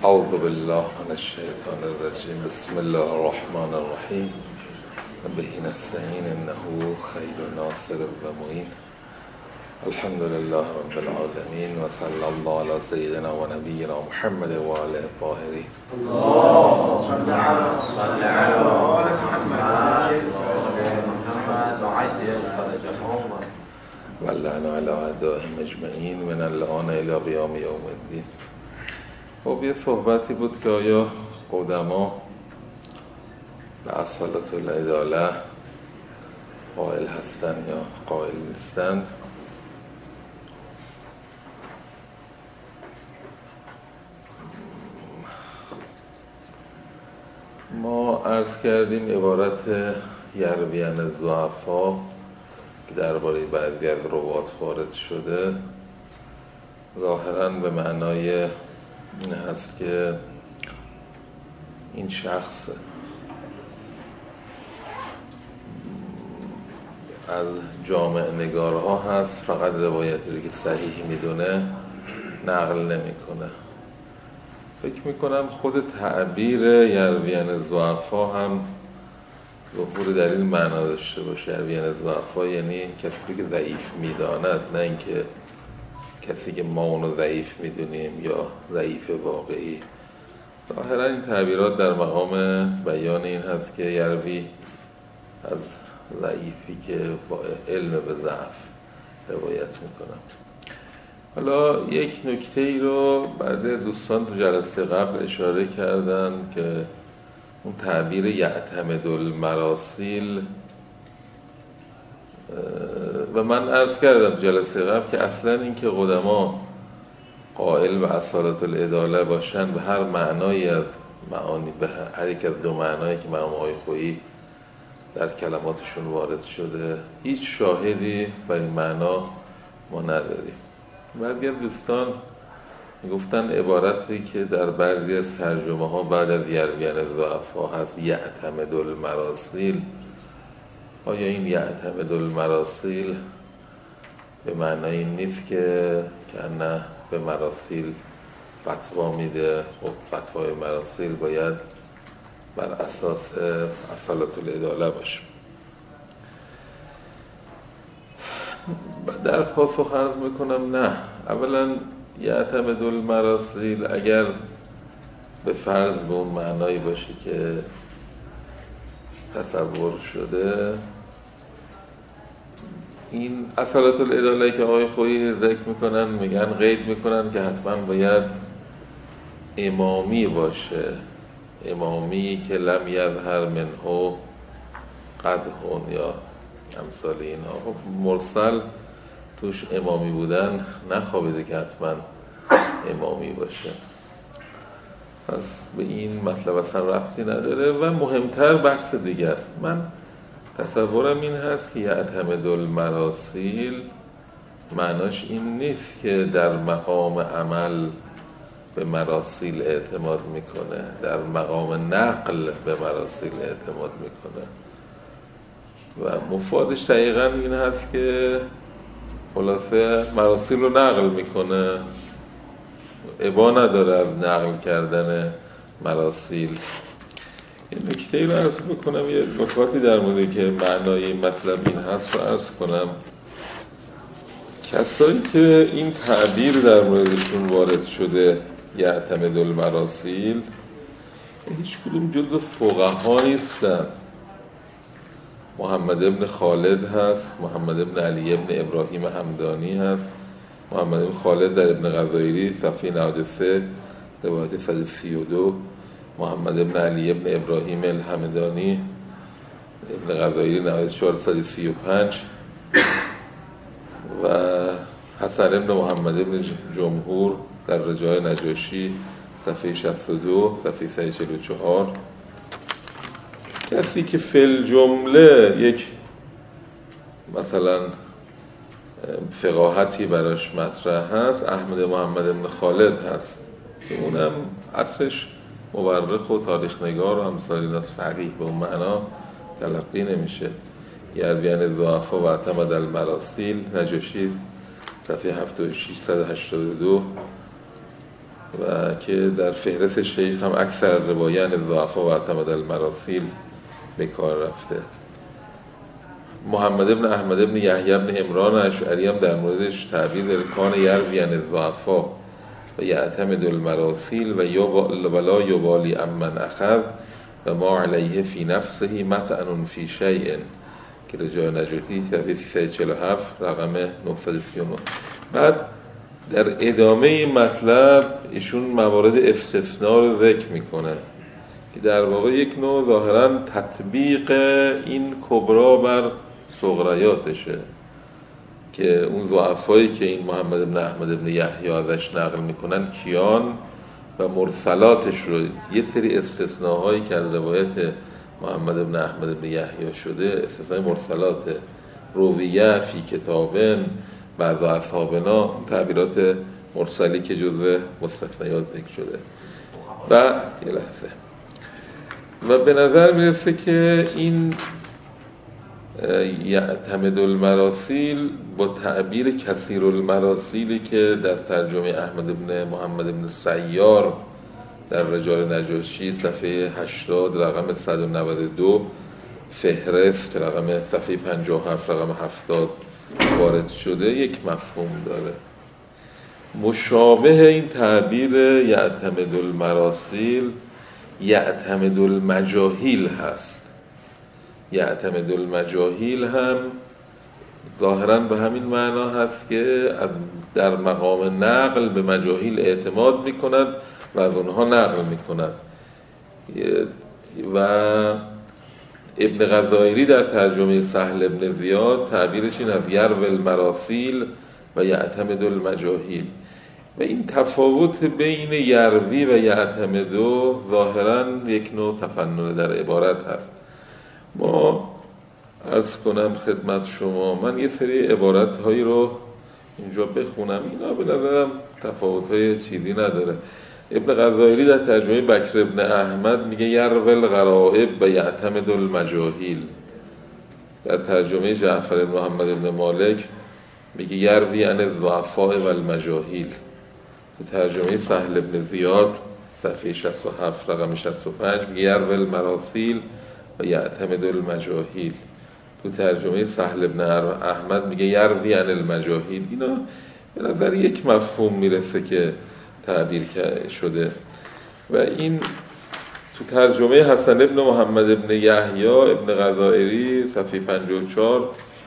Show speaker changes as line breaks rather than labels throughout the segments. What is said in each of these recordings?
اعوذ بالله من الشیطان الرجیم. بسم الله الرحمن الرحیم. به نستعین انه خیر ناصر و معین. الحمد لله رب العالمین و صلی الله علی سیدنا و نبینا محمد و آله الطاهرین.
اللهم صل علی آل محمد و عجل فرجهم
و لعن علی اعدائهم اجمعین من الان الی قیام یوم الدین. خب یه صحبتی بود که آیا قدما به اصالت العداله قائل هستند یا قائل نیستند. ما عرض کردیم عبارت یروین الضعفا که درباره بعضی از روات وارد شده ظاهراً به معنای این هست که این شخص از جامع نگارها هست، فقط روایتی رو که صحیح میدونه نقل نمیکنه. فکر میکنم خود تعبیر یروین الضعفا هم ظهور در این معنا داشته باشه. یروین الضعفا یعنی کسی که ضعیف میداند، نه اینکه کسی که ما اونو ضعیف میدونیم یا ضعیف واقعی. ظاهرا این تعبیرات در مقام بیان این هست که یروی از ضعیفی که با علم به ضعف روایت میکنم. حالا یک نکته ای رو بعد دوستان تو جلسه قبل اشاره کردن که اون تعبیر یعتمد المراسیل، و من عرض کردم جلسه قبل که اصلا این که قدما قائل به اصالت العداله باشن به هر معنایی از معانی، به هر یک از دو معنایی که مرحوم آقای خویی در کلماتشون وارد شده، هیچ شاهدی بر این معنا ما نداریم. بعضی از دوستان گفتن عبارتی که در بعضی از ترجمه ها بعد از یروین الضعفا هست یعتمد المراسیل، آیا این یعتمد المراسیل به معنای این نیست که نه به مراسیل فتوا میده؟ خب فتوای مراسیل باید بر اساس اصالت العداله باشه. در پاسخ عرض میکنم نه. اولا یعتمد المراسیل اگر به فرض به اون معنایی باشه که تصور شده، این اصالت العداله که آقای خویی ذکر میکنن، میگن قید میکنن که حتما باید امامی باشه، امامی که لم یظهر منه قدح یا امثال اینا. خب مرسل توش امامی بودن نخوابیده که حتما امامی باشه، پس به این مطلب اصلا ربطی نداره. و مهمتر بحث دیگه است. من تصورم این هست که یعتمد المراسیل معناش این نیست که در مقام عمل به مراسیل اعتماد میکنه، در مقام نقل به مراسیل اعتماد میکنه. و مفادش دقیقا این هست که خلاصه مراسیل رو نقل میکنه، ابا نداره از نقل کردن مراسیل. این نکته ای رو عرض بکنم، یه نکاتی در موردی که معنای این مطلب این هست رو عرض کنم. کسایی که این تعبیر در موردشون وارد شده یعتمد المراسیل هیچ کدوم جزو فقها نیستن. محمد ابن خالد هست، محمد ابن علی ابن ابراهیم همدانی هست، محمد ابن خالد در ابن غزایری صفحه 93 روایت 132، محمد ابن علی ابن ابراهیم الحمدانی ابن غزایری نهایت 435 و حسن ابن محمد ابن جمهور در رجاء نجاشی صفحه 62 صفحه 144. کسی که فل جمله یک مثلا فقاهتی براش مطرح هست احمد محمد ابن خالد هست که اونم اصلش مورخ و تاریخ نگار و امثال ایناست، فقیه به اون معنا تلقی نمیشه. یروین الضعفا و اعتمد المراسیل نجاشی صفحه 7682 و که در فهرست شیخ هم اکثر روایان ضعفا و اعتمد المراسیل به کار رفته. محمد ابن احمد ابن یحیی ابن عمران اشعری هم در موردش تعبیر داره کان یروی عن الضعفا و یعتمد المراسیل و لا یبالی امن اخذ و ما علیه فی نفسه مطعن فی شیء که رجاء نجاتی صفحه 347 رقم 939. بعد در ادامه مطلب ایشون موارد استثناء رو ذکر میکنه که در واقع یک نوع ظاهرا تطبیق این کبرا بر صغریاتشه که اون ضعفایی که این محمد ابن احمد ابن یحیی ازش نقل میکنن کیان و مرسلاتش رو یه سری استثناءهایی که از روایت محمد ابن احمد ابن یحیی شده، استثناء مرسلات رویه فی کتابن بعض اصحابنا، تعبیرات مرسلی که جزء مستثنیات ذکر شده. و یه لحظه و به نظر میرسه که این یعتمد المراسیل با تعبیر کثیر المراسیلی که در ترجمه احمد ابن محمد ابن سیار در رجال نجاشی صفحه 80 رقم 192 فهرست رقم صفحه 57 رقم 70 وارد شده یک مفهوم داره. مشابه این تعبیر یعتمد المراسیل یعتمد المجاهیل هست. یعتمد المجاهیل هم ظاهراً به همین معنا هست که در مقام نقل به مجاهیل اعتماد میکند و از اونها نقل میکند. و ابن غزائری در ترجمه سهل ابن زیاد تعبیرش این از یروی المراسیل و یعتمد المجاهیل. و این تفاوت بین یروی و یعتمد ظاهراً یک نوع تفنن در عبارت هست. ما عرض کنم خدمت شما، من یه سری عبارت‌هایی رو اینجا بخونم، اینا به نظرم تفاوت‌های چیزی نداره. ابن غزائری در ترجمه بکر ابن احمد میگه یروی الغرائب و یعتمد المجاهیل. در ترجمه جعفر بن محمد ابن مالک میگه یروی عن الضعفاء و المجاهیل. در ترجمه سهل ابن زیاد صفحه 67 رقم 65 میگه یروی المراسیل و یعتمد المجاهیل. تو ترجمه سهل ابن احمد میگه یروی عن المجاهیل. اینا به نظر یک مفهوم میرسه که تعبیر شده. و این تو ترجمه حسن ابن محمد ابن یحیی ابن غزائری صفحه 54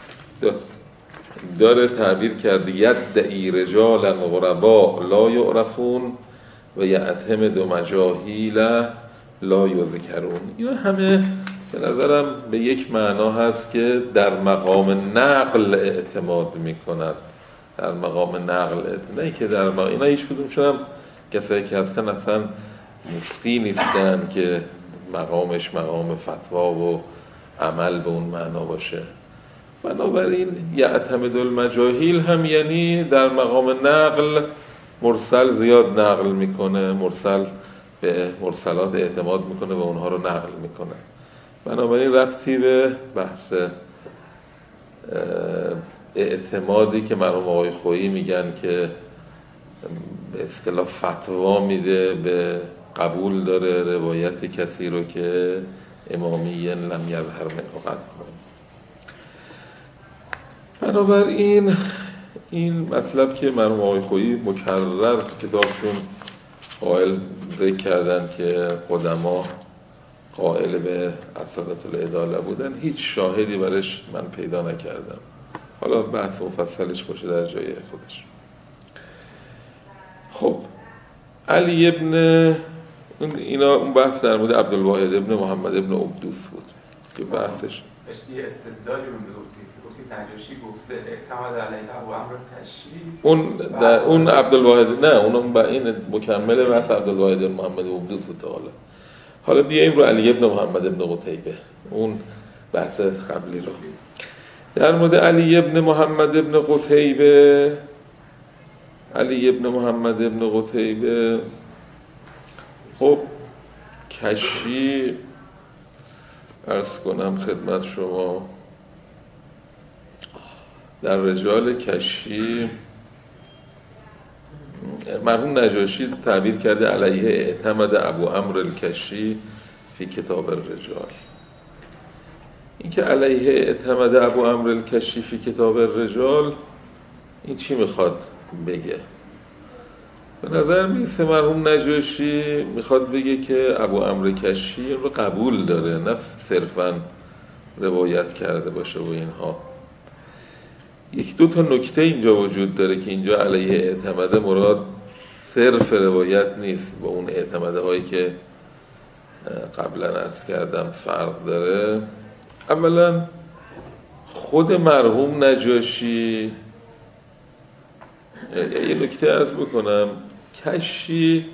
داره تعبیر کرده یدعی رجالا غربا لا یعرفون و یعتمد مجاهیل لا یذکرون. اینا همه به نظرم به یک معنا هست که در مقام نقل اعتماد میکند. در مقام نقل اعتماد، نه که در مقام اینا هیچ کدوم شدم کسایی که هستن اصلا مفتی نیستن که مقامش مقام فتوا و عمل به اون معنا باشه. بنابراین یعتمد المجاهیل هم یعنی در مقام نقل مرسل زیاد نقل میکنه، مرسل به مرسلات اعتماد میکنه و اونها رو نقل میکنه. بنابراین ربطی به بحث اعتمادی که مرحوم آقای خویی میگن که به اصطلاح فتوا میده به قبول داره روایت کسی رو که امامیین لم یظهر منه قط. بنابراین این مطلب که مرحوم آقای خویی مکرر کتابشون قائل ذکر کردن که قدما قائل به اصالت العداله بودن، هیچ شاهدی برش من پیدا نکردم. حالا بحث مفصلش باشه در جای خودش. خب علی ابن اینا اون بحث در مورد عبدالواحد ابن محمد ابن عبدوس بود که بحثش
یه استدلالی رو گفتی نجاشی گفته اعتماد علیه ابو عمرو تشریح
اون عبدالواحد، نه اون این مکمل بحث عبدالواحد ابن محمد عبدوس بود. حالا بیاییم رو علی ابن محمد ابن قتیبه، اون بحث قبلی رو. در مورد علی ابن محمد ابن قتیبه، علی ابن محمد ابن قتیبه خب کشی عرض کنم خدمت شما، در رجال کشی مرحوم نجاشی تعبیر کرده علیه اعتمد ابو عمرو الکشی فی کتاب الرجال. این که علیه اعتمد ابو عمرو الکشی فی کتاب الرجال، این چی میخواد بگه؟ به نظر میسه مرحوم نجاشی میخواد بگه که ابو عمرو کشی رو قبول داره، نه صرفاً روایت کرده باشه و اینها. یک دو تا نکته اینجا وجود داره که اینجا علیه اعتمده مراد صرف روایت نیست، با اون اعتمده هایی که قبلا عرض کردم فرق داره. اولا خود مرحوم نجاشی، یه نکته عرض بکنم، کشی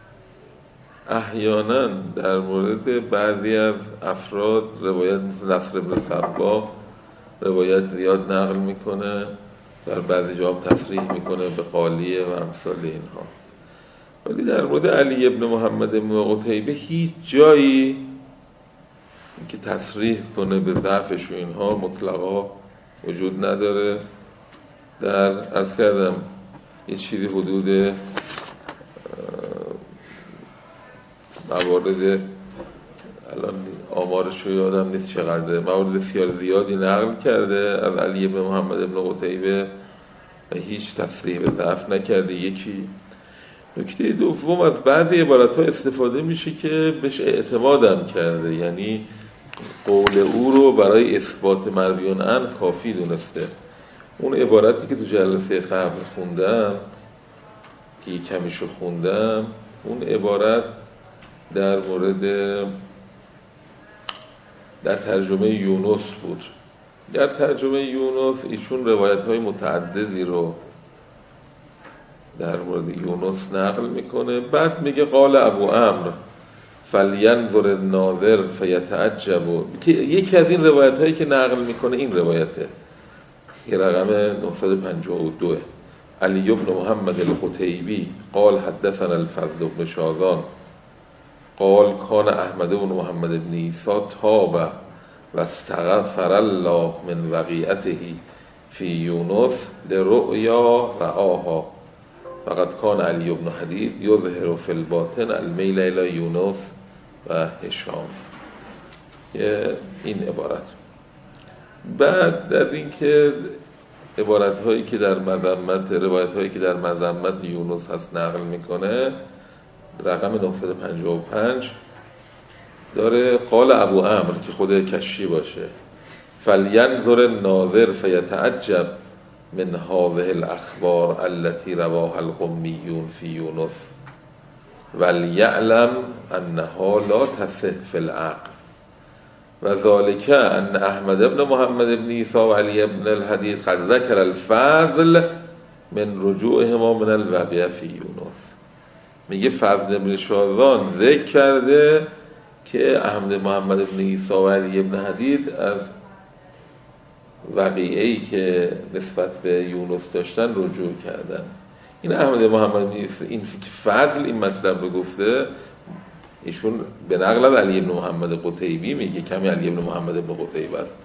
احیانا در مورد بعضی از افراد روایت مثل نصر بن صباح روایت زیاد نقل میکنه، در بعضی جا هم تصریح میکنه به قالیه و امثال اینها. ولی در مورد علی ابن محمد ابن قتیبه هیچ جایی که تصریح کنه به ضعفش و اینها مطلقا وجود نداره. در عرض کردم یه چیزی حدود موارد، الان آمارش رو یادم نیست چقدره، موارد بسیار زیادی نقل کرده از علی ابن محمد ابن قتیبه و هیچ تصریح به ضعف نکرده. یکی. نکته دوم، از بعضی عبارت‌ها استفاده میشه که بهش اعتمادم کرده، یعنی قول او رو برای اثبات مرویون عنه کافی دونسته. اون عبارتی که تو جلسه قبل خوندم، که کمیشو خوندم، اون عبارت در مورد در ترجمه یونس بود. در ترجمه یونس ایشون روایت‌های متعددی رو در مورد یونس نقل میکنه. بعد میگه قال ابو عمرو فلینظر الناظر فیتعجب، که یکی از این روایت‌هایی که نقل میکنه این روایته، این رقم 952. علی بن محمد القتیبی قال حدثنا الفضل بن شاذان قال کان احمد بن محمد بن عیسی تاب و استغفر الله من وقیعته فی یونس لرؤیا رآها فقد کان علی بن حدید یظهر فی الباطن المیل الی یونس و هشام. این عبارت. بعد در این که عبارت هایی که در مذمت، روایت هایی که در مذمت یونس هست نقل میکنه، رقم 955 داره قال ابو عمرو که خود کشی باشه فلینظر الناظر فیتعجب من هذه الاخبار التي رواها القمیون فی یونس ولیعلم انها لا تصح فی العقل و ذلك ان احمد ابن محمد ابن عیسی و علی ابن الحدید قد ذکر الفضل من رجوعهما من الوقیع فی یونس. میگه فضل ابن شاذان ذکر کرده که احمد محمد ابن عیسی و علی ابن حدید از وقیعه‌ای که نسبت به یونس داشتن رجوع کردن. این احمد محمد ابن عیسی این فضل این مطلب رو گفته، ایشون به نقل از علی ابن محمد قتیبی میگه، کمی علی ابن محمد ابن قتیبه است.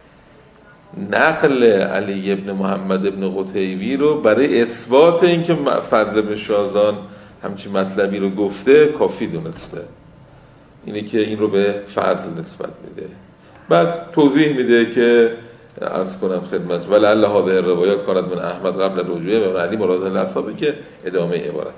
نقل علی ابن محمد ابن قتیبی رو برای اثبات اینکه فضل ابن شاذان همچین مطلبی رو گفته کافی دونسته، اینه که این رو به فضل نسبت میده. بعد توضیح میده که عرض کنم خدمت ولعل هذه الروایات کانت من احمد قبل رجوعه و علی مراد الاصحابی که ادامه عبارت.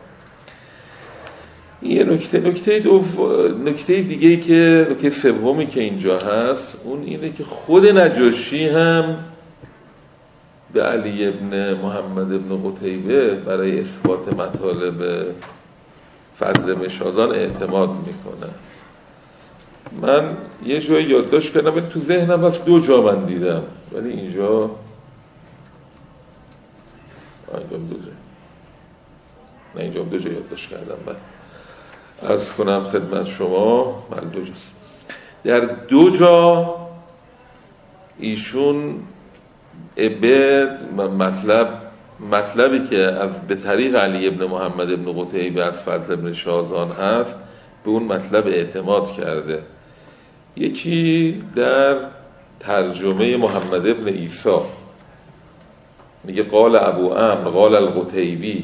یه نکته دیگه‌ای که نکته سومی که اینجا هست اون اینه که خود نجاشی هم به علی ابن محمد ابن قتیبه برای اثبات مطالب فضل ابن شاذان اعتماد میکنه. من یه جایی یادداشت کردم ولی تو ذهنم هست دو جا من دیدم، ولی اینجا اینجا دو جا یادداشت کردم. من عرض کنم خدمت شما من دو جاست. در دو جا ایشون به مطلبی که به طریق علی ابن محمد ابن قتیبه از فضل ابن شاذان هست به اون مطلب اعتماد کرده. یکی در ترجمه محمد ابن عیسی میگه قال ابو عمرو قال القتیبی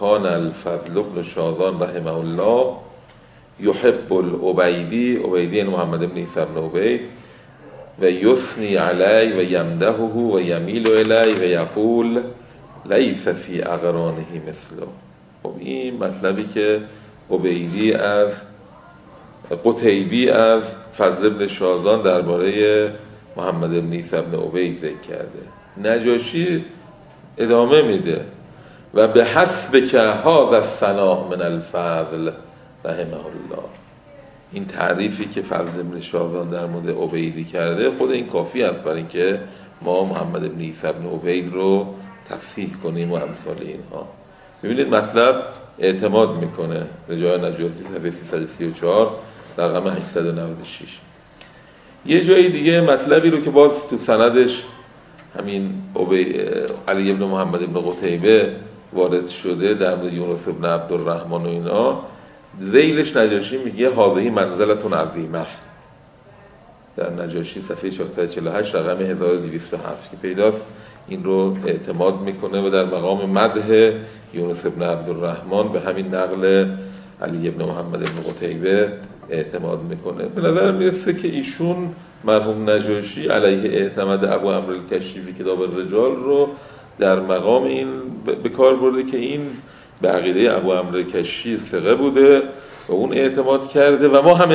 کان الفضل بن شاذان رحمه الله یحب العبیدی، عبیدی محمد بن عیسی بن عبید، و یثنی علی و یمدحه و یمیل الی و یقول لیس فی اقرانه مثله. خب این مطلبی که عبیدی از قتیبی از فضل بن شاذان درباره محمد بن عیسی بن عبید ذکر کرده. نجاشی ادامه میده و به حسب که هذا الثناء من الفضل رحمه الله، این تعریفی که فضل بن شاذان در مورد عبیدی کرده خود این کافی است برای اینکه ما محمد بن عیسی بن عبید رو تصحیح کنیم و امثال اینها. ببینید مطلب اعتماد میکنه. رجاء نجاتی صفحه 334 رقم 896. یه جای دیگه مطلبی رو که باز تو سندش همین علی ابن محمد ابن قتیبه وارد شده در مورد یونس ابن عبدالرحمن و اینا، ذیلش نجاشی میگه هذه منزلتون عظیمه. در نجاشی صفحه 448 رقم 1207 که پیداست این رو اعتماد میکنه و در مقام مدح یونس ابن عبدالرحمن به همین نقل علی ابن محمد ابن قتیبه اعتماد میکنه. به نظر میرسه که ایشون مرحوم نجاشی علیه اعتماد ابو عمرو الکشی کتاب الرجال رو در مقام این به کار برده که این به عقیده ابو عمرو الکشی ثقه بوده و اون اعتماد کرده و ما هم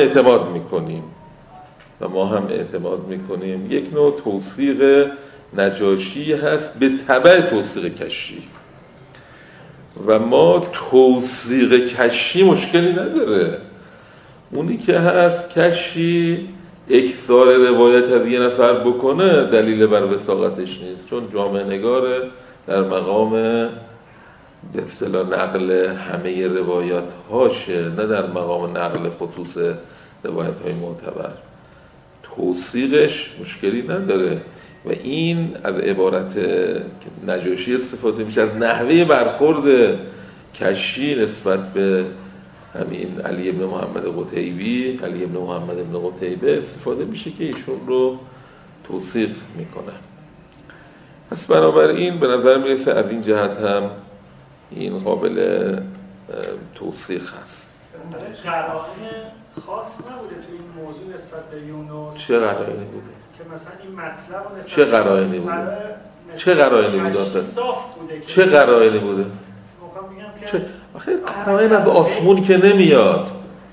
اعتماد میکنیم. یک نوع توثیق نجاشی هست به تبع توثیق کشی و ما توثیق کشی مشکلی نداره. اونی که هست کشی اکثار روایت از یه نفر بکنه دلیل بر وثاقتش نیست، چون جامعه نگاره در مقام به اصطلاح نقل همه روایات هاشه، نه در مقام نقل خصوص روایت های معتبر. توثیقش مشکلی نداره و این از عبارت نجاشی استفاده میشه، از نحوه برخورد کشی نسبت به همین علی ابن محمد قتیبی، علی ابن محمد ابن قتیبه استفاده میشه که ایشون رو توثیق میکنه. پس بنابراین به نظر میرسه از این جهت هم این قابل توثیق هست.
قرائن خاص نبوده تو این موضوع نسبت به یونس؟
چه قرائنی بوده؟
که مثلا این مطلب نسبت
چه قرائنی بوده؟ چه قرائنی بوده؟ چه قرائنی بوده؟ آخه قرائن از آسمون که نمیاد.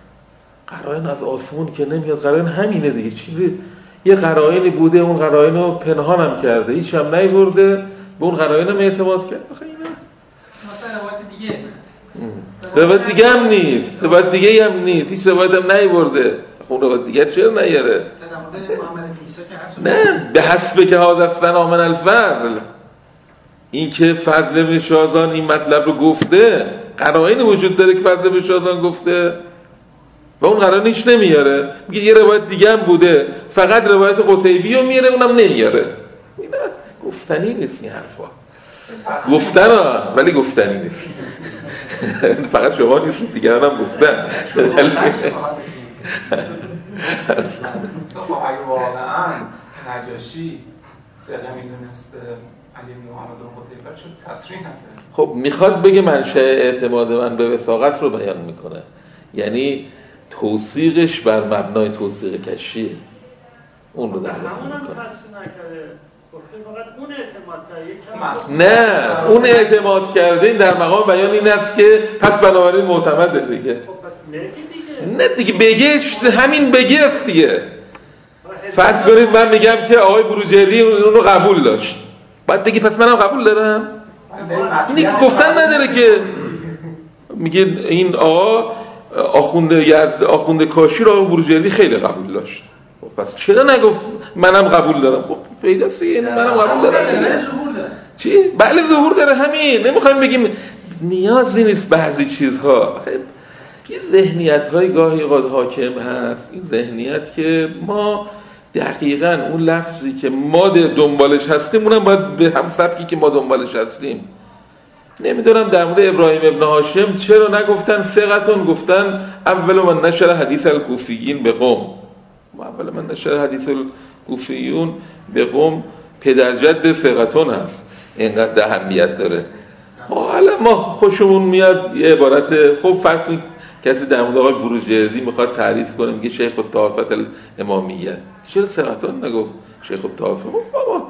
قرائن همینه دیگه. چیزی یه قرائنی بوده، اون قرائن رو پنهان هم کرده، هیچ هم نیورده، به اون قرائن هم اعتماد کرد. آخه اینا
مثلا
روایت دیگه هم نیست. روایت دیگه هم نیست. هیچ روایت هم نیورده. اون روایت دیگه چرا نیاره؟ نه، به حسب که حادثن آمن الفضل، این که فضل بن شاذان این مطلب رو گفته، قرائن وجود داره که فضل بن شاذان گفته و اون قرائن هیچ نمیاره. میگه یه روایت دیگه هم بوده، فقط روایت قتیبی رو میاره، اونم نمیاره. اینا گفتنی نیست، این حرفا گفتن ها، ولی گفتنی نیست. فقط شما نیستید، دیگران هم گفتن.
خب اگه واقعا نجاشی ثقه میدونست علی محمد قتیبه چون تصریح نکرد؟
خب میخواد بگه منشأ اعتماد من به وثاقت رو بیان میکنه، یعنی توثیقش بر مبنای توثیق کشیه، اون رو در نظر میکنه. نه، اون اعتماد کرده در مقام بیان این است که پس بنابراین معتمده دیگه. نه دیگه بگهش، همین بگه است دیگه. فرض کنید من میگم که آقای بروجردی اون رو قبول داشت، بعد بگی پس منم قبول دارم. اینی که گفتن نداره که میگه این آقا آخوند کاشی رو آقای بروجردی خیلی قبول داشت، پس چرا نگفت منم قبول دارم؟ خب پیداست این منم قبول دارم دیگه. چی؟ بله ظهور داره. همین نمیخوایم بگیم نیازی نیست بعضی چیزها. یه ذهنیت‌های گاهی اوقات حاکم هست، این ذهنیت که ما دقیقاً اون لفظی که ما دنبالش هستیم اونم باید به هم سبکی که ما دنبالش هستیم. نمیدونم در مورد ابراهیم ابن هاشم چرا نگفتن ثقتون، گفتن اول من نشر حدیث الکوفیین به قوم. اول من نشر حدیث الکوفیون به قوم پدرجد ثقتون هست، اینقدر اهمیت داره. ما خوشمون میاد یه عبارت خب فرض کنید کسی در مورد آقای بروجردی میخواد تعریف کنه میگه شیخ الطائفة الامامیه، چرا ثقتان نگفت شیخ الطائفه؟ بابا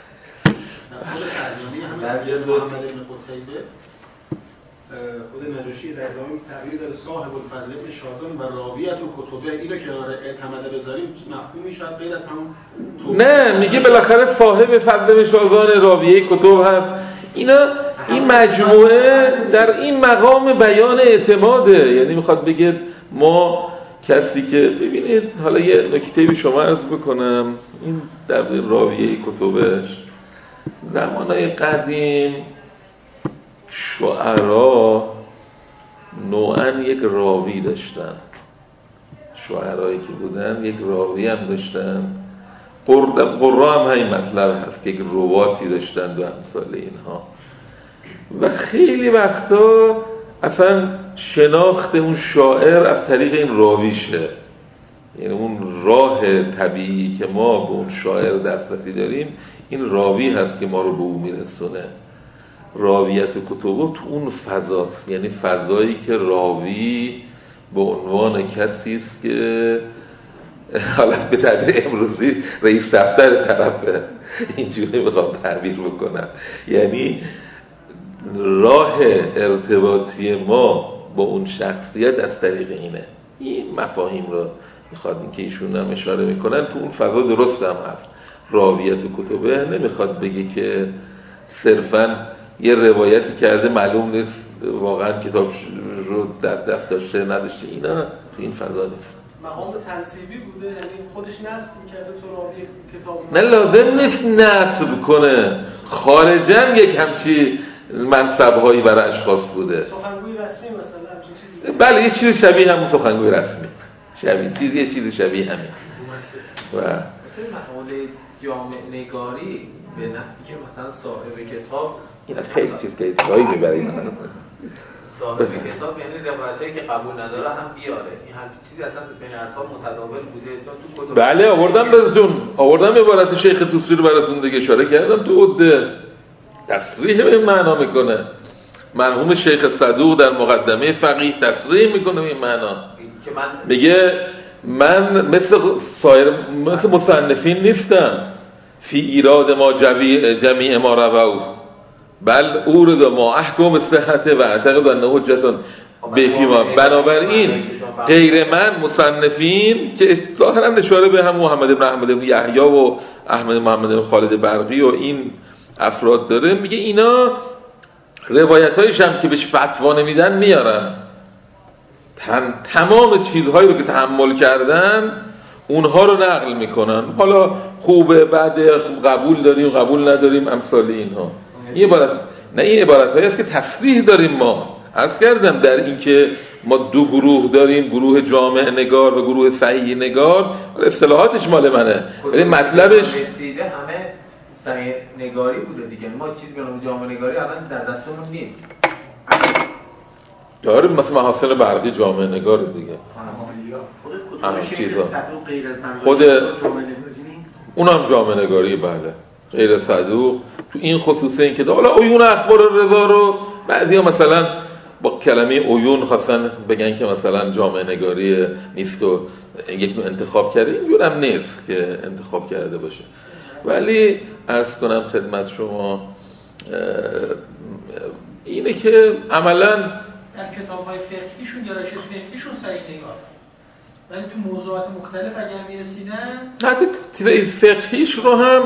بعضی از محمد بن قتیبه خود نجاشی در ادامه تعبیر داره صاحب الفضل ابن شازان و راویت و کتبه، اینو که اعتمده بذاریم مفهومی شاید غیر از همون
نه میگه بالاخره صاحب فضل ابن شازان راویه کتب هست. این مجموعه در این مقام بیان اعتماده، یعنی میخواد بگه ما کسی که ببینید حالا یه نکته به شما عرض بکنم، این در راویه کتبش زمانهای قدیم شعرا نوعاً یک راوی داشتن، شعرایی که بودن یک راوی هم داشتن، قرا هم همین مطلب هست که یک رواتی داشتن و امثال اینها. و خیلی وقتا اصلا شناخت اون شاعر از طریق این راویشه، یعنی اون راه طبیعی که ما به اون شاعر دسترسی داریم این راوی هست که ما رو به اون میرسونه. راویت کتبه تو اون فضاست، یعنی فضایی که راوی به عنوان کسی است که حالا به تعبیر امروزی رئیس دفتر طرفه، اینجوری میخوام تعبیر بکنم، یعنی راه ارتباطی ما با اون شخصیت از طریق اینه. این مفاهیم رو میخواد این که ایشون هم اشاره میکنن تو اون فضا درست هم هست. راویت کتبه نمیخواد بگه که صرفاً یه روایتی کرده معلوم نیست واقعا کتاب رو در دست داشته نداشته، اینا تو این فضا نیست.
مقام تنصیبی بوده، یعنی خودش نصب می‌کرده تو راوی کتاب.
نه لازم نیست نصب کنه، خارجاً یک همچی منصب‌هایی برای اشخاص بوده.
سخنگوی رسمی مثلا همچین چیزی.
بله یه چیز شبیه همون سخنگوی رسمی، یه چیز شبیه همین. و
مثل مقاله جامع نگاری به نحوی که مثلا صاحب کتاب
اینا خیلی چیز که اتفاقی میبره اینا.
صاحب کتاب یعنی روایتایی که قبول نداره هم بیاره، این همین چیزی اصلا بین اصحاب متداول بوده تا تو کتب.
بله آوردم عبارت شیخ طوسی رو براتون دیگه اشاره کردم تو عده تصریح به این معنا میکنه. مرحوم شیخ صدوق در مقدمه فقیه تصریح میکنه این معنا، میگه من مثل مصنفین نیستم فی ایراد ما جمیع ما رواه بل اورد ما احکام صحت و اعتقد انه حجت بفی ما. بنابراین غیر من مصنفین که ظاهرا اشاره به هم محمد بن احمد بن یحیی و احمد محمد بن خالد برقی و این افراد داره، میگه اینا روایتایش هم که بهش فتوا نمیدن میارن، تمام چیزهایی رو که تحمل کردن اونها رو نقل میکنن. حالا خوبه بعد قبول داریم قبول نداریم امثال اینها. این عبارتهایی است که تصریح داریم. ما عرض کردم در این که ما دو گروه داریم، گروه جامع نگار و گروه صحیح نگار، اصطلاحاتش مال منه ولی مطلبش
رسیده همه صحیح نگاری بوده دیگه. ما چیزی به نام جامع نگاری الان در دستمون نیست.
داریم مثلا محاسن برقی جامع نگار دیگه، خود اونم جامع نگاری. بله غیر صدوق تو این خصوصه این که حالا عیون اخبار رضا رو بعضیا مثلا با کلمه عیون خواستن بگن که مثلا جامع نگاری نیست و یک نوع انتخاب کرده، اینجور هم نیست که انتخاب کرده باشه. ولی عرض کنم خدمت شما اینه که عملاً
در کتاب‌های فقهیشون گرایش فقهیشون صحیح نگار، ولی تو موضوعات مختلف اگر میرسیدن
حتی تیره فقهیش رو هم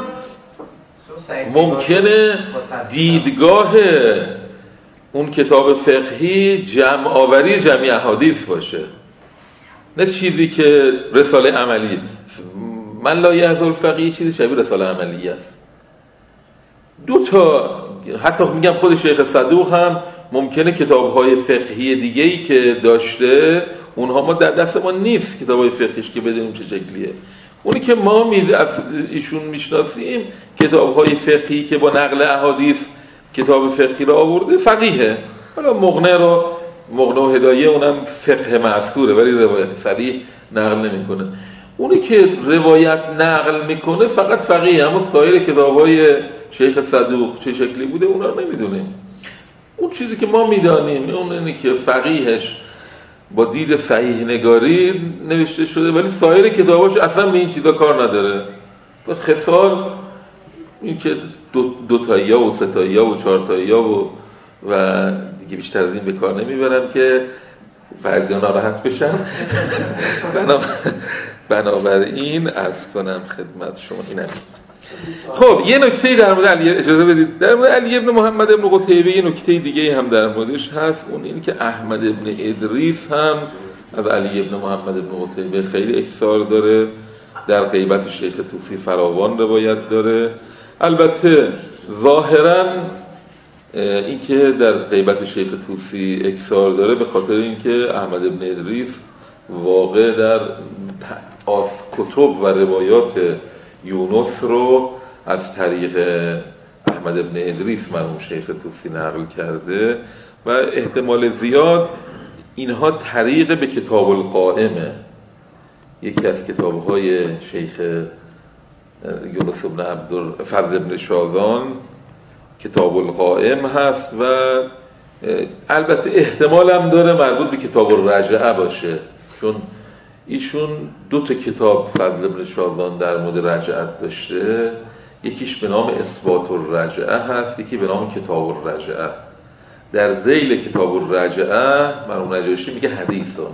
ممکنه دیدگاه اون کتاب فقهی جمع آوری جمعی احادیث باشه، نه چیزی که رساله عملی. من لا یحضر الفقیه چیزی شبیه رساله عملی است. دو تا حتی میگم خود شیخ صدوق هم ممکنه کتاب‌های فقهی دیگه‌ای که داشته اونها ما در دست ما نیست، کتاب‌های فقهیش که بدونیم چه شکلیه. اونی که ما از ایشون میشناسیم کتاب‌های فقهی که با نقل احادیث کتاب فقهی را آورده فقیه. حالا مغنی و هدایه اونم فقه معصوره ولی روایت صریح نقل نمیکنه. اونی که روایت نقل میکنه فقط فقیه، اما سایر کتاب‌های شیخ صدوق چه شکلی بوده اونا رو نمیدونیم. اون چیزی که ما میدانیم اون اینه که فقیهش با دید صحیح نگاری نوشته شده، ولی سایر کتاباش اصلا به این چیزا کار نداره. بس خصال این که دو تایی‌ها و سه تایی‌ها و چهار تایی‌ها و دیگه بیشتر از این به کار نمیبرم که بعضی ناراحت بشن. بنابراین عرض کنم خدمت شما اینم. خب یه نکته در مورد علی، اجازه بدید در مورد علی ابن محمد ابن قتیبه یه نکته دیگه هم در موردش هست، اون این که احمد ابن ادریس هم از علی ابن محمد ابن قتیبه خیلی اکثار داره، در غیبت شیخ طوسی فراوان روایت داره. البته ظاهراً این که در غیبت شیخ طوسی اکثار داره به خاطر اینکه احمد ابن ادریس واقع در کتب و روایات یونس رو از طریق احمد ابن ادریس مرحوم شیخ طوسی نقل کرده و احتمال زیاد اینها طریق به کتاب القائمه، یکی از کتاب‌های شیخ یونس ابن فضل ابن شازان کتاب القائم هست و البته احتمال هم داره مربوط به کتاب الرجعه باشه، چون ایشون دو تا کتاب فضل ابن شازان در مورد رجعت داشته، یکیش به نام اثبات الرجعه هست، یکی به نام کتاب الرجعه. در ذیل کتاب الرجعه مرحوم نجاشی میگه حدیثون،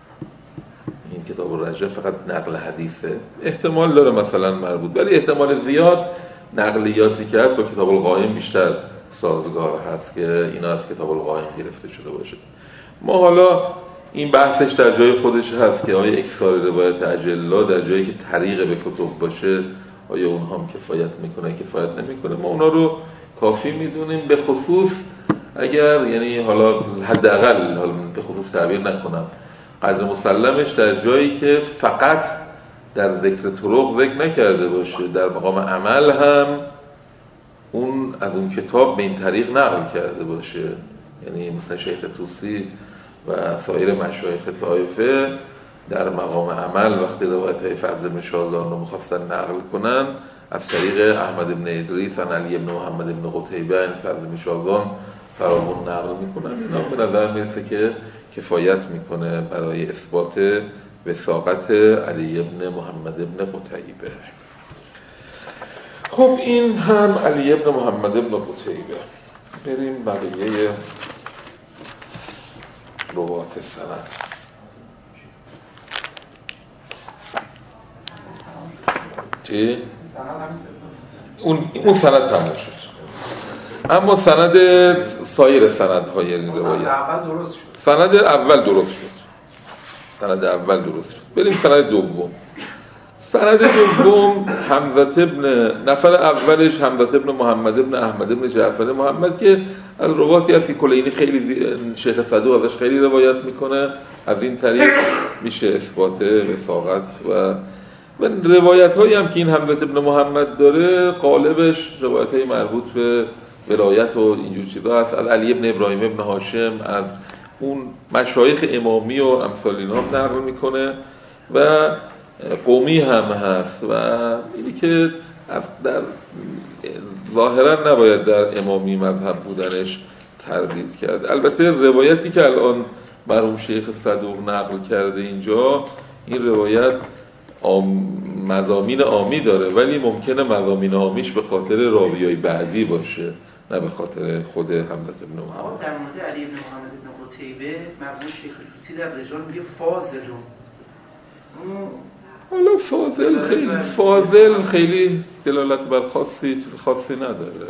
این کتاب الرجعه فقط نقل حدیثه، احتمال داره مثلا مربوط، ولی احتمال زیاد نقلیاتی که هست با کتاب القائم بیشتر سازگار هست که اینا از کتاب القائم گرفته شده باشه. ما حالا این بحثش در جای خودش هست که آیا اکثار روایت اجلا در جایی که طریق به کتب باشه آیا اونها هم کفایت میکنه کفایت نمیکنه، ما اونا رو کافی میدونیم، به خصوص اگر یعنی حالا حداقل به خصوص تعبیر نکنم، قدر مسلمش در جایی که فقط در ذکر طرق ذکر نکرده باشه، در مقام عمل هم اون از اون کتاب به این طریق نقل کرده باشه، یعنی مثلا شیخ طوسی و سایر مشایخ طایفه در مقام عمل وقتی روایت‌های فضل بن شازان رو می‌خواستن نقل کنن از طریق احمد بن ادریس و علی بن محمد بن قتیبه این فضل بن شازان فراوان نقل میکنن، اینا به نظر میرسه که کفایت میکنه برای اثبات وثاقت علی بن محمد بن قتیبه. خب این هم علی بن محمد بن قتیبه. بریم بقیه روات سند. چی؟ اون سند تمام شد، اما سند سایر سندهای روایت سند اول درست شد. بریم سند دوم. سند دوم حمزه ابن نفر اولش حمزه ابن محمد ابن احمد ابن جعفر محمد که از رواتی هستی کلینی خیلی شیخ صدوق ازش خیلی روایت میکنه، از این طریق میشه اثبات وثاقت و روایت هایی هم که این حمزه ابن محمد داره قالبش روایت های مربوط به ولایت و اینجور چیزا هست، از علی ابن ابراهیم ابن هاشم، از اون مشایخ امامی و امثال اینا هم نقل میکنه و قومی هم هست و اینی که در ظاهرا نباید در امامی مذهب بودنش تردید کرد. البته روایتی که الان مرحوم شیخ صدوق نقل کرده اینجا، این روایت مضامین عامی داره ولی ممکنه مضامین عامیش به خاطر راویای بعدی باشه نه به خاطر خود حمزه بن محمد.
در مورد علی بن محمد بن قتیبه مرحوم شیخ طوسی در رجال میگه فاضلون.
حالا فاضل خیلی دلالت بر خاصی نداره.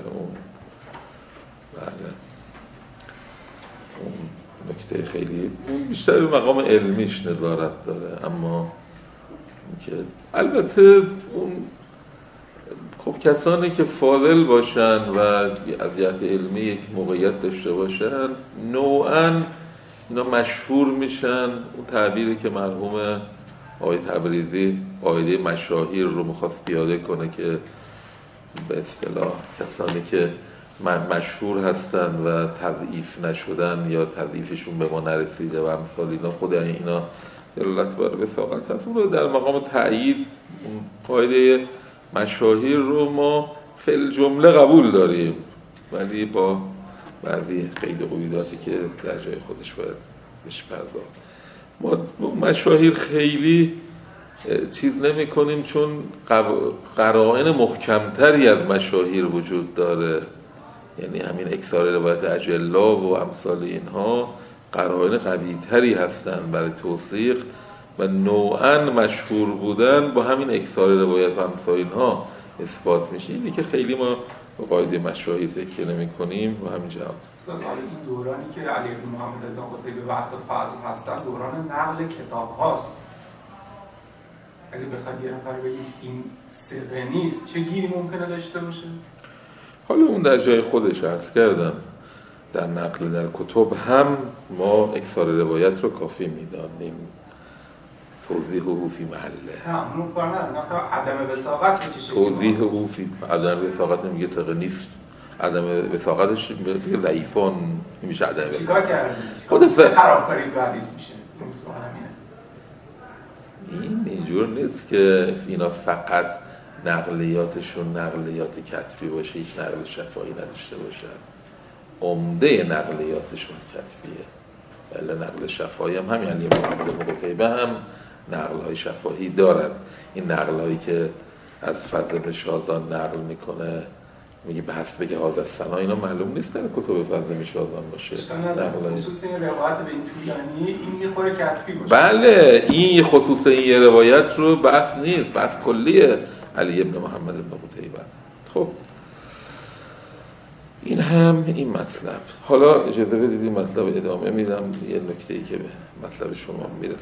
بله اون نکته خیلی اون بیشتر به مقام علمیش نظارت داره، اما که البته اون خب کسانی که فاضل باشن و از جهت علمی یک موقعیت داشته باشن نوعاً اینا مشهور میشن. اون تعبیری که مرحوم آقای تبریزی قاعده مشاهیر رو میخواست پیاده کنه که به اصطلاح کسانی که مشهور هستن و تضعیف نشدن یا تضعیفشون به ما نرسیده و امثال اینا، خود اینا دلالت بر وثاقت هست. اون رو در مقام تأیید قاعده مشاهیر رو ما فی الجمله قبول داریم ولی با بعضی قید و قیوداتی که در جای خودش باید بهش پرداخت. ما مشاهیر خیلی چیز نمی کنیم چون قرائن محکمتری از مشاهیر وجود داره، یعنی همین اکثار روایت اجلا و امثال اینها قرائن قوی‌تری هستن برای توثیق و نوعاً مشهور بودن با همین اکثار روایت و امثال اینها اثبات میشه. اینی که خیلی ما با قاعده مشاهیر ذکر نمی کنیم و همین جهات.
این دورانی که علی بن محمد بن قتیبه و احمد فضل هستن دوران نقل کتاب هاست. اگه بخواد یه نفر بگید این سقه نیست چه گیری ممکنه داشته باشه؟
حالا اون در جای خودش عرض کردم، در نقل در کتب هم ما اکثار روایت رو کافی میدانیم، توضیح او فی محله.
نه اون کار ندارم، مثلا عدم وثاقت چه شکلی؟ توضیح
او فی عدم وثاقت نمیگه ثقه نیست، عدم وثاقتش میگه ضعیفان میشه عدم وثاقت.
چیکار کردی؟
خود
خرابکاری تو حدیث میشه. این سوال همینه.
این اینجور نیست که اینا فقط نقلیاتشون نقلیات کتبی باشه، هیچ نقل شفاهی نداشته باشن. عمده نقلیاتشون کتبیه، ولی نقل شفاهی هم همین علی بن محمد بن قتیبه هم نقل‌های شفاهی دارد. این نقل‌هایی که از فضل بن شازان نقل میکنه میگه به حسب بگه حاضر سنا، اینا معلوم نیست در کتب فضل بن شازان باشه.
خصوص این روایت به این طولانی این میخوره کتبی باشه.
بله این خصوص این یه روایت رو بحث نیست، بحث کلیه علی بن محمد بن قتیبه. خب این هم این مطلب. حالا اجازه بدید این مطلب ادامه میدم، یه نکته‌ای که به مطلب شما میرسه.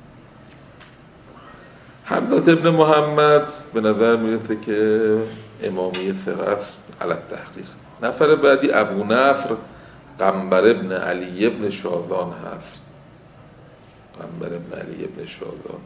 حمزه ابن محمد به نظر میرسه که امامی ثقه است علی التحقیق. نفر بعدی ابو نصر قنبر ابن علی ابن شازان هست. قنبر ابن علی ابن شازان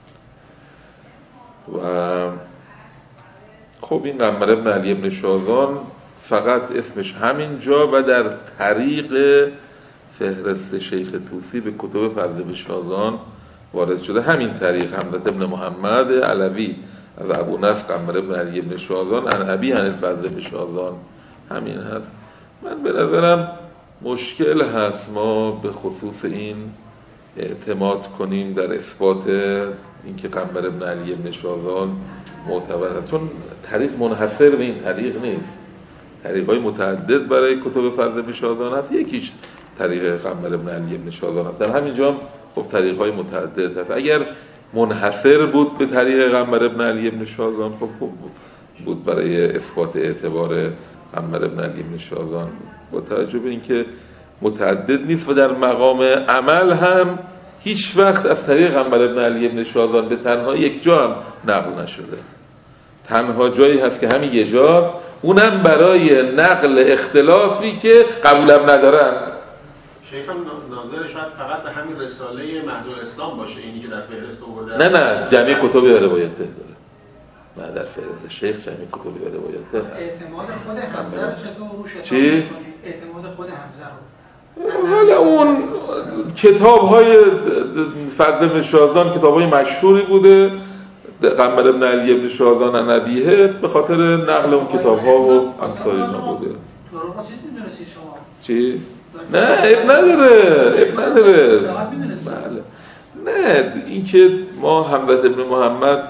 و خب این قنبر ابن علی ابن شازان فقط اسمش همین جا و در طریق فهرست شیخ طوسی به کتب فضل بن شازان وارد شده. همین طریق حمزه ابن محمد علوی از ابو نصر قنبر ابن علی ابن شازان عن ابی عن الفضل بن شازان همین هست. من به نظرم مشکل هست ما به خصوص این اعتماد کنیم در اثبات اینکه قنبر ابن علی ابن شازان معتبره، چون طریق منحصر به این طریق نیست، طریق‌های متعدد برای کتب فضل بن شازان هست، یکیش طریق قنبر ابن علی ابن شازان هست. در همینجا هم خب طریق‌های متعدد هست. اگر منحصر بود به طریق قنبر ابن علی ابن شازان خب بود برای اثبات اعتبار قنبر ابن علی ابن شازان، با توجه به اینکه متعدد نیست و در مقام عمل هم هیچ وقت از طریق قنبر ابن علی ابن شازان به تنها یک جا هم نقل نشده. تنها جایی هست که همین یه جا، اونم برای نقل اختلافی که قبولم ندارن.
شیخ هم ناظر شاید فقط به همین رساله محض الاسلام باشه، اینی که در فهرست آورده.
نه جمعی کتب روایته داره. نه در فهرست شیخ جمعی کتب روایته.
اعتماد خود حمزه رو چطور روش حساب
چی؟
می‌کنید؟ اعتماد خود حمزه رو.
حالا اون کتاب‌های فضل بن شازان کتاب‌های مشهوری بوده، قنبر ابن علی ابن شازان نبیه به خاطر نقل اون کتاب‌ها و امثال اینا بوده.
دروغ چیز می‌دونستید شما؟
چی؟ نه اب نداره. بله. نه اینکه ما حمزه ابن محمد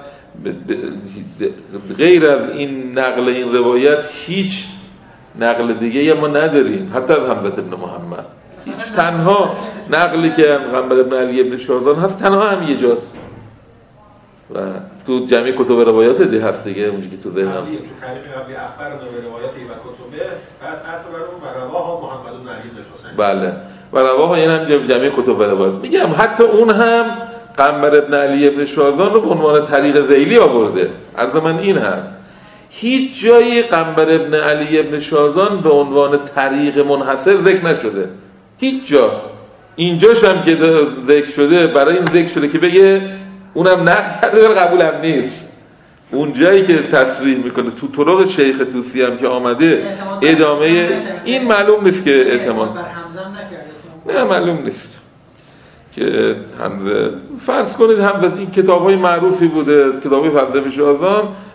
غیر از این نقل این روایت هیچ نقل دیگه ما نداریم، حتی از حمزه ابن محمد هیچ. تنها نقلی که قنبر ابن علی ابن شازان هست تنها هم یه جاست و تو جمعی کتب روایات دی هست دیگه، اونجا که تو ذهنم
تو تعریف قبلی اخبار روایاتی و کتبه بعد عطا بر رواه محمد بن علی بن حسین.
بله و رواه این هم جمعی کتب روایات. میگم حتی اون هم قنبر ابن علی ابن شازان رو به عنوان طریق ذیلی آورده. عرض من این هست هیچ جایی قنبر ابن علی ابن شازان به عنوان طریق منحصر ذکر نشده، هیچ جا. اینجاش هم که ذکر شده برای این ذکر شده که بگه اونم نقد کرده ولی قبول هم نیست. اون جایی که تصریح میکنه تو طرق شیخ طوسی هم که آمده ادامه این معلوم نیست که اعتماد
بر حمزه نکرده.
نه معلوم نیست که حمزه فرض کنید حمزه این کتاب‌های معروفی بوده، کتاب‌های فضل بن شازان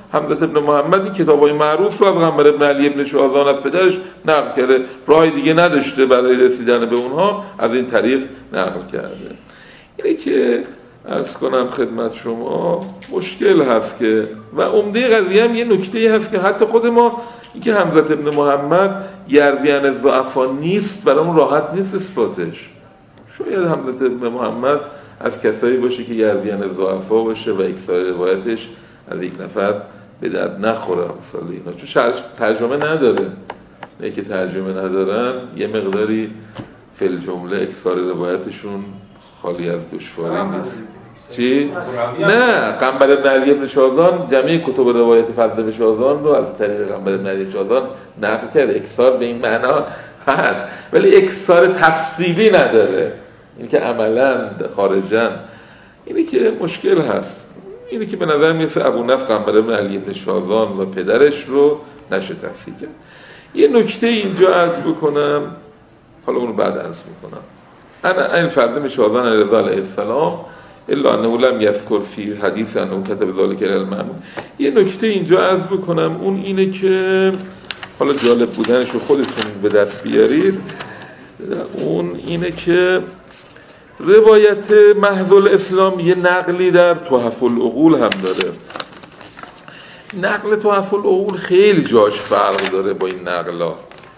حمزه ابن محمد این کتابای معروف رو از قنبر ابن علی ابن شاذان از پدرش نقل کرده، راه دیگه نداشته برای رسیدن به اونها، از این طریق نقل کرده. اینه که عرض کنم خدمت شما مشکل هست که و عمده قضیه هم یه نکته هست که حتی خود ما این که حمزه ابن محمد گردین ضعفا نیست برامون راحت نیست اثباتش. شاید حمزه ابن محمد از کسایی باشه که گردین ضعفا باشه و اکثر روایتش از یک نفر به درد نخوره مثلا اینا، چون ترجمه نداره. نه که ترجمه ندارن یه مقداری فل جمله اکثر روایتشون خالی از دشواری نیست. چی؟ نه، قنبر ابن علی ابن شاذان جمعی کتب روایت فضل ابن شاذان رو از طریق قنبر ابن علی شاذان نقل کرده. اکثار به این معنا هست ولی اکثار تفصیلی نداره، این که عملاً خارجاً. اینی که مشکل هست، اینی که به نظر میرسه ابو نصر قنبر ابن علی ابن شاذان و پدرش رو نشه تفسیر کرد. یه نکته اینجا عرض بکنم، حالا اون رو بعد عرض میکنم. انا این فضل ابن شاذان رضا علیه السلام الا انه لم یذکر فی حدیث انه کتب ذلک للمأمون. یه نکته اینجا عرض بکنم، اون اینه که حالا جالب بودنش رو خودتون به دست بیارید. اون اینه که روایت محض الاسلام یه نقلی در تحف العقول هم داره. نقل تحف العقول خیلی جاش فرق داره با این نقلا،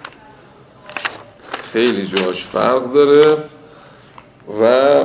خیلی جاش فرق داره و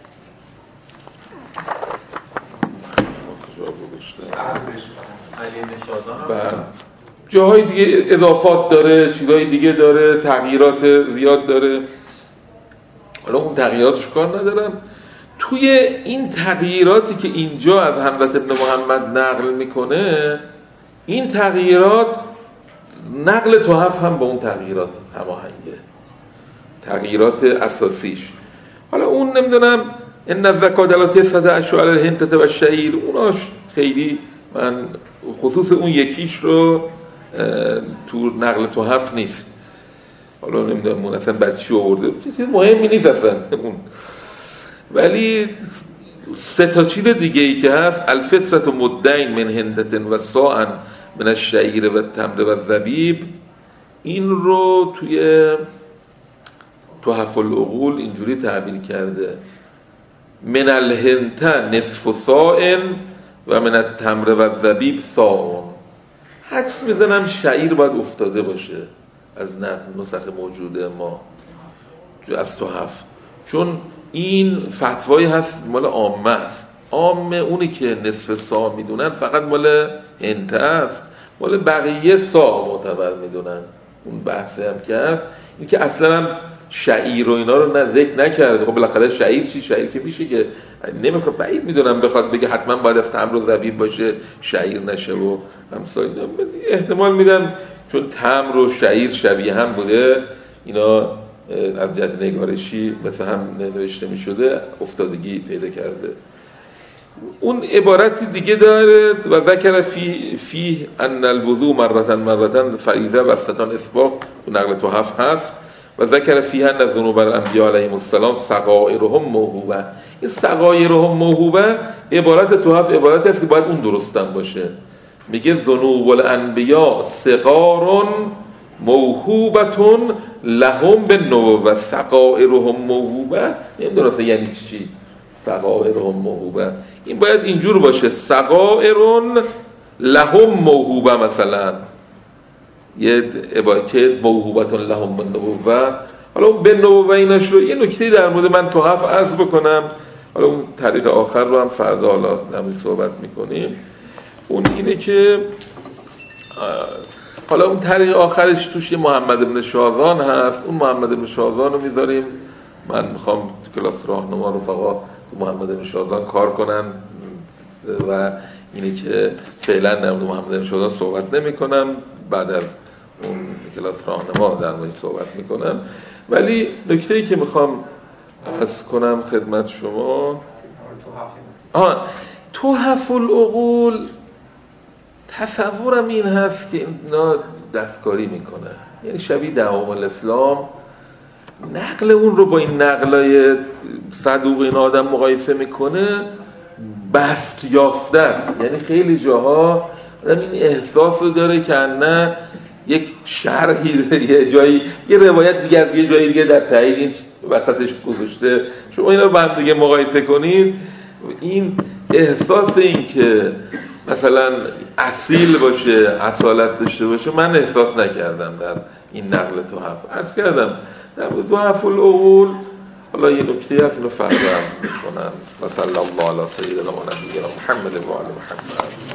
جاهای دیگه اضافات داره، چیزهای دیگه داره، تغییرات زیاد داره. حالا اون تغییراتش کار ندارم. توی این تغییراتی که اینجا از حمزه ابن محمد نقل میکنه، این تغییرات نقل تحف هم با اون تغییرات هماهنگه، تغییرات اساسیش. حالا اون نمیدونم ان الزکات علی 9 اشهر الهنته و الشعیر، اوناش خیلی من خصوص اون یکیش رو تو نقل تحف نیست. حالا نمیدونم اون اصلا بعد چی آورده، چیزی مهمی نیست اصلا اون. ولی سه تا چیز دیگه ای که هست، الفطرت مدین من هندتن و ساعن من الشعیر و تمر و زبیب، این رو توی تحف العقول اینجوری تعبیر کرده: من الهنته نصف ساعن و من التمر و زبیب ساعن. حدس میزنم شعیر باید افتاده باشه از نسخ موجوده ما از تحف، چون این فتوایی هست مال عامه است. عامه اونی که نصف ساع میدونن فقط مال هنته است، مال بقیه ساع معتبر میدونن. اون بحثی هم کرد این که اصلا شعیر و اینا رو نه ذکر نکرده. خب بالاخره شعیر چی؟ شعیر که میشه که نمیخواد، بعید میدونم بخواد بگه حتما باید از تمر و زبیب باشه شعیر نشه و همسایه. احتمال میدم چون تمر و شعیر شبیه هم بوده، اینا از جهت نگارشی مثل هم نوشته میشده، افتادگی پیدا کرده. اون عبارتی دیگه داره و ذکر فی ان الوضوء مرتن فریضه و استتان اسباق، تو نقل تحف هست. و ذکر فیها ان ذنوب الانبیاء علیهم السلام صغائرهم موهوبه. این صغائرهم موهوبه عبارت تحف عبارت است که باید اون درستم باشه. میگه ذنوب الانبیاء صغار موهوبتون لهم بالنبوة صغائرهم موهوبه. نمیدونم یعنی چی صغائرهم موهوبه. این باید اینجور باشه: صغائر لهم موهوبه، مثلا یه عبارت موهوبتون لهم بالنبوة. حالا اون بالنبوة ایناش رو یه نکته در مورد من تحف عرض بکنم، حالا اون طریق آخر رو هم فردا حالا نمی صحبت میکنیم. اون اینه که حالا اون طریق آخرش توش یه محمد ابن شاذان هست. اون محمد ابن شاذان رو میذاریم، من میخوام تو کلاس راهنما رفقا تو محمد ابن شاذان کار کنن و اینه که فعلا در مورد محمد ابن شاذان صحبت نمی کنم، بعد از اون کلاس راهنما در مورد صحبت میکنم. ولی نکته‌ای که میخوام عرض کنم خدمت شما، تحف العقول تصورم این هست که اینا دستکاری میکنه، یعنی شبیه دوام الاسلام. نقل اون رو با این نقلای صدوق این آدم مقایسه میکنه، بست یافته است. یعنی خیلی جاها آدم این احساس رو داره که نه یک شرحی یه جایی یه روایت دیگر یه جایی دیگه در تایید این وسطش گذاشته. شما اینا رو با هم دیگه مقایسه کنید، این احساس این که مثلا اصیل باشه، اصالت داشته باشه، من احساس نکردم در این نقل تحف. عرض کردم در تحف العقول حالا یه نکته هست اینو فردا عرض میکنن. و صلی الله علی سیدنا و نبینا محمد و آل محمد.